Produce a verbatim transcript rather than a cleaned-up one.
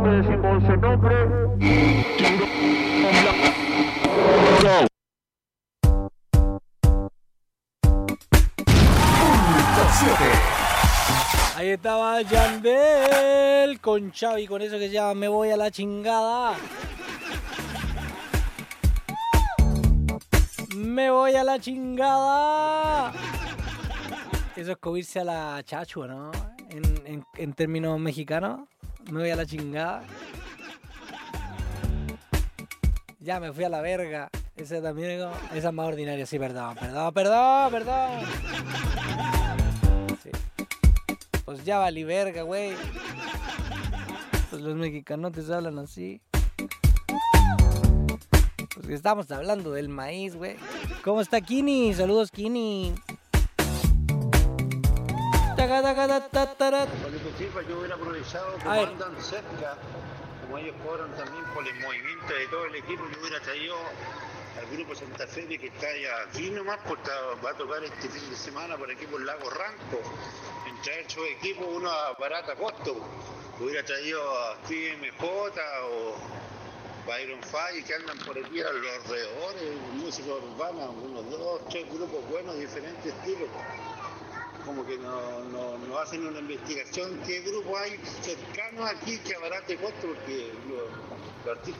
nombre, decimos el nombre. Ahí estaba Yandel con Xavi, con eso que se llama Me voy a la chingada. Me voy a la chingada. Eso es como irse a la chachua, ¿no? En, en, en términos mexicanos. Me voy a la chingada. Ya me fui a la verga. Esa también es, como, esa es más ordinaria. Sí, perdón, perdón, perdón, perdón. Sí. Pues ya valí verga, güey. Pues los mexicanos te hablan así. Pues que estamos hablando del maíz, güey. ¿Cómo está Kini? Saludos, Kini. Yo hubiera aprovechado como andan cerca, como ellos cobran también por el movimiento de todo el equipo, yo hubiera traído al grupo Santa Fe que está allá aquí nomás, porque va a tocar este fin de semana por aquí por Lago Ranco. Entre esos equipos, uno a barata costo. Hubiera traído a Steve M J o Byron Fay que andan por aquí a los alrededores, música urbana, unos dos, tres grupos buenos, diferentes estilos. Como que no, no, no hacen una investigación qué grupo hay cercano aquí que abarate costo, porque los, los artistas